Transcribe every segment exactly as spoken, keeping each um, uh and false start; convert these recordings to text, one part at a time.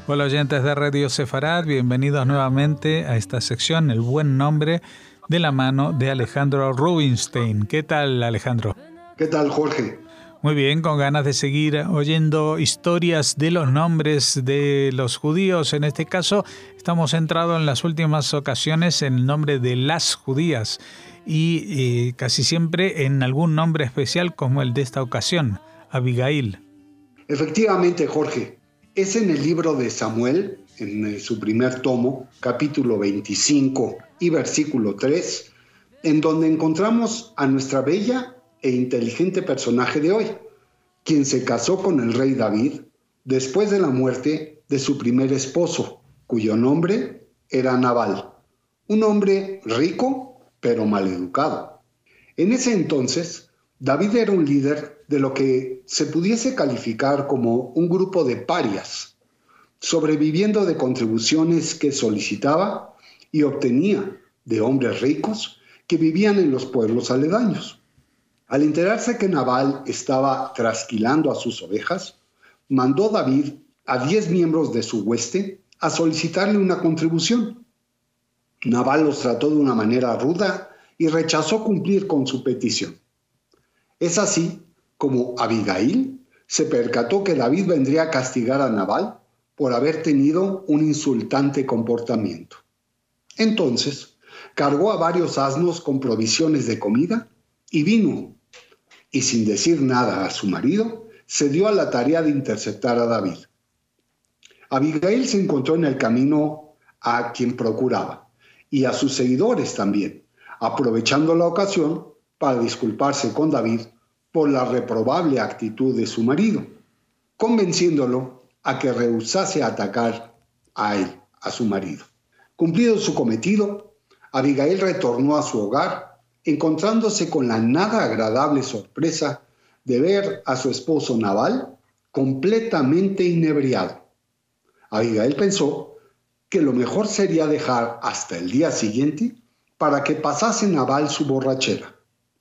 Hola oyentes de Radio Sefarad, bienvenidos nuevamente a esta sección, El Buen Nombre, de la mano de Alejandro Rubinstein. ¿Qué tal, Alejandro? ¿Qué tal, Jorge? Muy bien, con ganas de seguir oyendo historias de los nombres de los judíos. En este caso, estamos centrados en las últimas ocasiones en el nombre de las judías y eh, casi siempre en algún nombre especial como el de esta ocasión, Abigail. Efectivamente, Jorge. Es en el libro de Samuel, en su primer tomo, capítulo veinticinco y versículo tres, en donde encontramos a nuestra bella e inteligente personaje de hoy, quien se casó con el rey David después de la muerte de su primer esposo, cuyo nombre era Nabal, un hombre rico pero maleducado. En ese entonces, David era un líder de lo que se pudiese calificar como un grupo de parias, sobreviviendo de contribuciones que solicitaba y obtenía de hombres ricos que vivían en los pueblos aledaños. Al enterarse que Nabal estaba trasquilando a sus ovejas, mandó David a diez miembros de su hueste a solicitarle una contribución. Nabal los trató de una manera ruda y rechazó cumplir con su petición. Es así como Abigail se percató que David vendría a castigar a Nabal por haber tenido un insultante comportamiento. Entonces, cargó a varios asnos con provisiones de comida y vino, y sin decir nada a su marido, se dio a la tarea de interceptar a David. Abigail se encontró en el camino a quien procuraba, y a sus seguidores también, aprovechando la ocasión para disculparse con David por la reprobable actitud de su marido, convenciéndolo a que rehusase atacar a él, a su marido. Cumplido su cometido, Abigail retornó a su hogar, encontrándose con la nada agradable sorpresa de ver a su esposo Nabal completamente inebriado. Abigail pensó que lo mejor sería dejar hasta el día siguiente para que pasase Nabal su borrachera.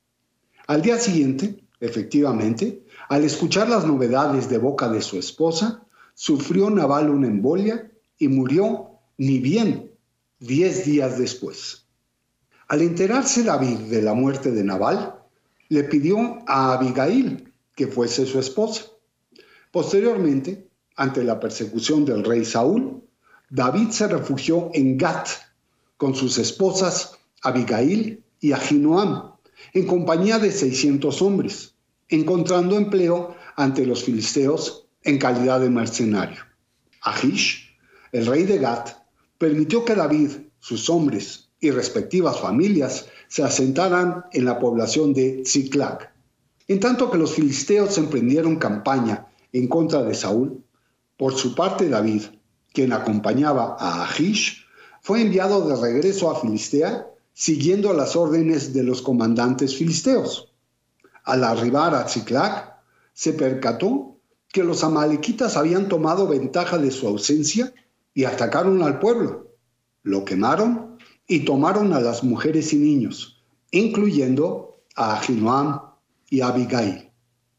Al día siguiente, efectivamente, al escuchar las novedades de boca de su esposa, sufrió Nabal una embolia y murió ni bien diez días después. Al enterarse David de la muerte de Nabal, le pidió a Abigail que fuese su esposa. Posteriormente, ante la persecución del rey Saúl, David se refugió en Gat con sus esposas Abigail y Ahinoam, en compañía de seiscientos hombres, encontrando empleo ante los filisteos en calidad de mercenario. Ahish, el rey de Gat, permitió que David, sus hombres y respectivas familias se asentaran en la población de Ziklag. En tanto que los filisteos emprendieron campaña en contra de Saúl, por su parte David, quien acompañaba a Ahish, fue enviado de regreso a Filistea siguiendo las órdenes de los comandantes filisteos. Al arribar a Ziklag, se percató que los amalequitas habían tomado ventaja de su ausencia y atacaron al pueblo. Lo quemaron y tomaron a las mujeres y niños, incluyendo a Ahinoam y a Abigail.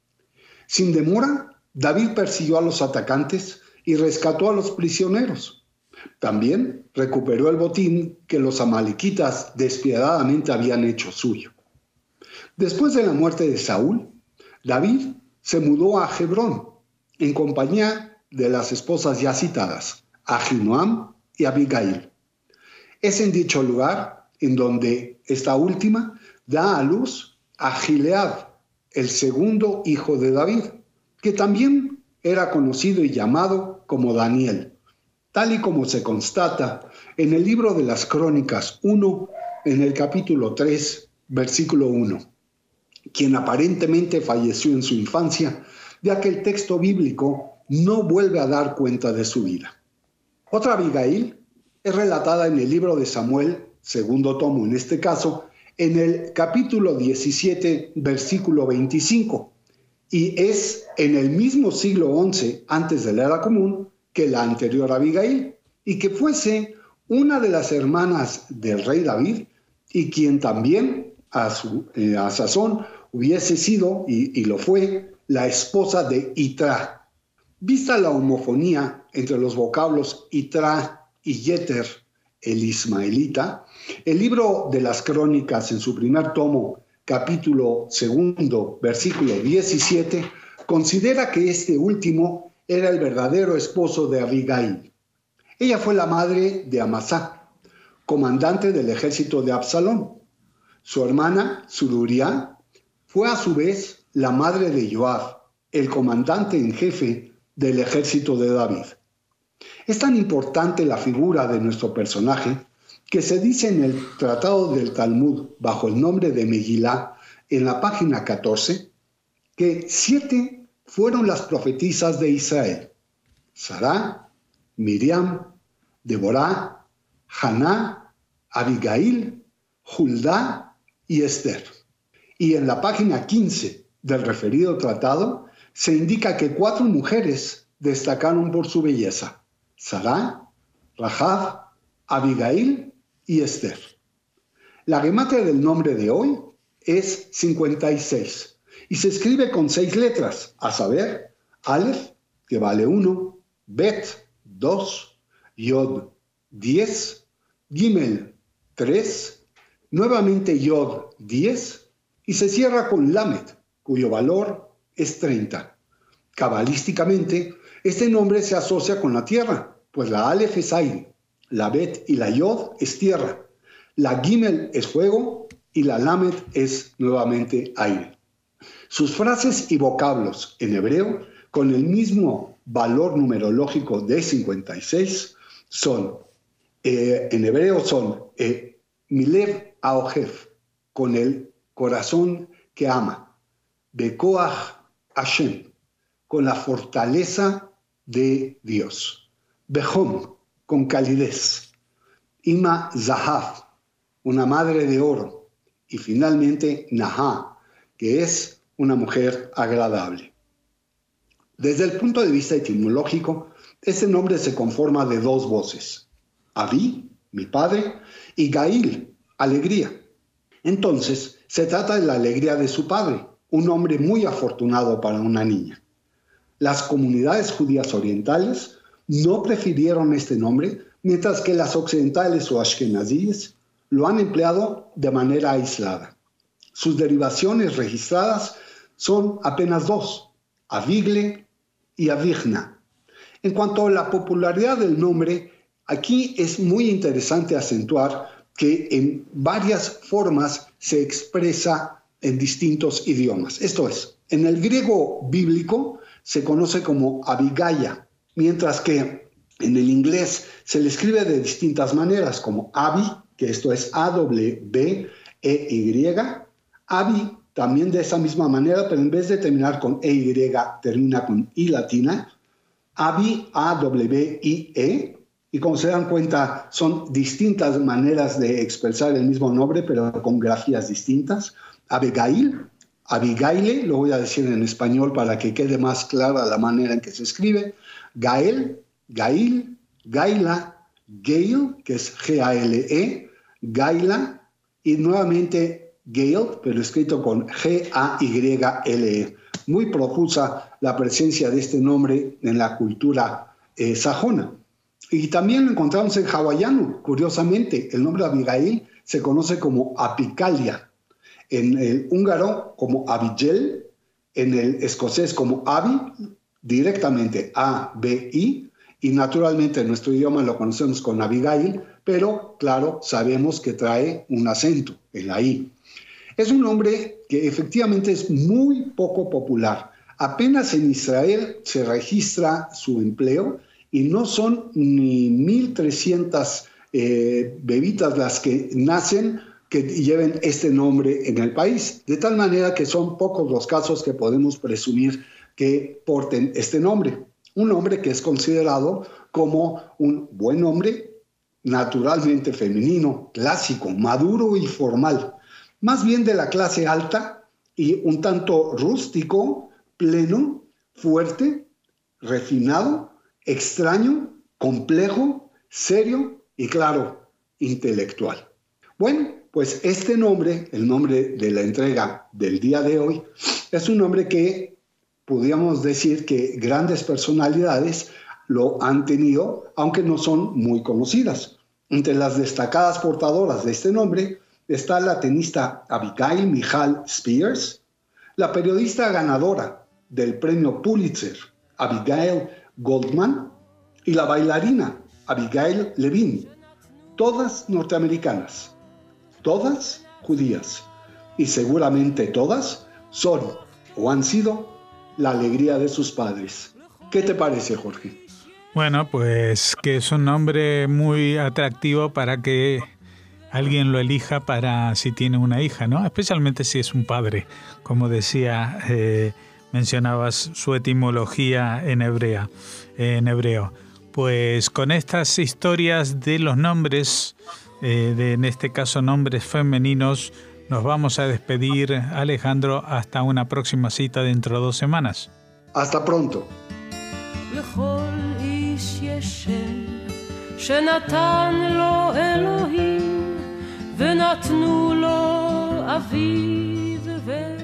Sin demora, David persiguió a los atacantes y rescató a los prisioneros. También recuperó el botín que los amalequitas despiadadamente habían hecho suyo. Después de la muerte de Saúl, David se mudó a Hebrón en compañía de las esposas ya citadas, Ahinoam y Abigail. Es en dicho lugar en donde esta última da a luz a Gilead, el segundo hijo de David, que también era conocido y llamado como Daniel, tal y como se constata en el libro de las Crónicas uno, en el capítulo tres, versículo uno, quien aparentemente falleció en su infancia, ya que el texto bíblico no vuelve a dar cuenta de su vida. Otra Abigail es relatada en el libro de Samuel, segundo tomo en este caso, en el capítulo diecisiete, versículo veinticinco, y es en el mismo siglo once antes de la era común que la anterior Abigail, y que fuese una de las hermanas del rey David, y quien también a, su, eh, a sazón hubiese sido, y, y lo fue, la esposa de Itra. Vista la homofonía entre los vocablos Itra y Yeter, el ismaelita, el libro de las Crónicas en su primer tomo, capítulo segundo, versículo diecisiete, considera que este último era el verdadero esposo de Abigail. Ella fue la madre de Amasá, comandante del ejército de Absalón. Su hermana, Sururiá, fue a su vez la madre de Joab, el comandante en jefe del ejército de David. Es tan importante la figura de nuestro personaje que se dice en el Tratado del Talmud, bajo el nombre de Megilá, en la página catorce, que siete fueron las profetisas de Israel: Sará, Miriam, Deborah, Haná, Abigail, Huldá y Esther. Y en la página quince del referido tratado se indica que cuatro mujeres destacaron por su belleza: Sará, Rahab, Abigail y Esther. La gematria del nombre de hoy es cincuenta y seis y se escribe con seis letras, a saber, Aleph, que vale uno, Bet, dos, Yod, diez, Gimel, tres, nuevamente Yod, diez, y se cierra con Lamed, cuyo valor es treinta. Cabalísticamente, este nombre se asocia con la tierra, pues la Aleph es aire, la Bet y la Yod es tierra, la Gimel es fuego y la Lamed es nuevamente aire. Sus frases y vocablos en hebreo, con el mismo valor numerológico de cincuenta y seis, son, eh, en hebreo son eh, Milev Aohef, con el corazón que ama, Bekoach Hashem, con la fortaleza de Dios, Behom, con calidez, Ima Zahav, una madre de oro, y finalmente Nahá, que es una mujer agradable. Desde el punto de vista etimológico, este nombre se conforma de dos voces: Abí, mi padre, y Gail, alegría. Entonces, se trata de la alegría de su padre, un hombre muy afortunado para una niña. Las comunidades judías orientales no prefirieron este nombre, mientras que las occidentales o ashkenazíes lo han empleado de manera aislada. Sus derivaciones registradas son apenas dos: Avigle y Avigna. En cuanto a la popularidad del nombre, aquí es muy interesante acentuar que en varias formas se expresa en distintos idiomas. Esto es, en el griego bíblico se conoce como Abigaya, mientras que en el inglés se le escribe de distintas maneras, como Abi, que esto es A W B E Y, Abi también de esa misma manera, pero en vez de terminar con E Y, termina con I latina, Abi, A W I E, y como se dan cuenta, son distintas maneras de expresar el mismo nombre, pero con grafías distintas. Abigail, Abigaile, lo voy a decir en español para que quede más clara la manera en que se escribe. Gael, Gail, Gaila, Gail, que es G A L E, Gaila, y nuevamente Gail, pero escrito con G A Y L E. Muy profusa la presencia de este nombre en la cultura eh, sajona. Y también lo encontramos en hawaiano, curiosamente. El nombre Abigail se conoce como Apicalia, en el húngaro como Abigel, en el escocés como Abi, directamente A B I, y naturalmente en nuestro idioma lo conocemos con Abigail, pero claro, sabemos que trae un acento en la I. Es un nombre que efectivamente es muy poco popular. Apenas en Israel se registra su empleo y no son ni mil trescientas eh, bebitas las que nacen que lleven este nombre en el país, de tal manera que son pocos los casos que podemos presumir que porten este nombre. Un nombre que es considerado como un buen nombre, naturalmente femenino, clásico, maduro y formal, más bien de la clase alta y un tanto rústico, pleno, fuerte, refinado, extraño, complejo, serio y, claro, intelectual. Bueno, pues este nombre, el nombre de la entrega del día de hoy, es un nombre que podríamos decir que grandes personalidades lo han tenido, aunque no son muy conocidas. Entre las destacadas portadoras de este nombre está la tenista Abigail Michal Spears, la periodista ganadora del premio Pulitzer Abigail Goldman y la bailarina Abigail Levine, todas norteamericanas, todas judías, y seguramente todas son o han sido la alegría de sus padres. ¿Qué te parece, Jorge? Bueno, pues que es un nombre muy atractivo para que alguien lo elija para si tiene una hija, ¿no? Especialmente si es un padre, como decía, eh, mencionabas su etimología en hebrea, en hebreo. Pues con estas historias de los nombres, eh, de, en este caso nombres femeninos, nos vamos a despedir, Alejandro, hasta una próxima cita dentro de dos semanas. Hasta pronto. שנתן לו אלוהים ונתנו לו אביו ו...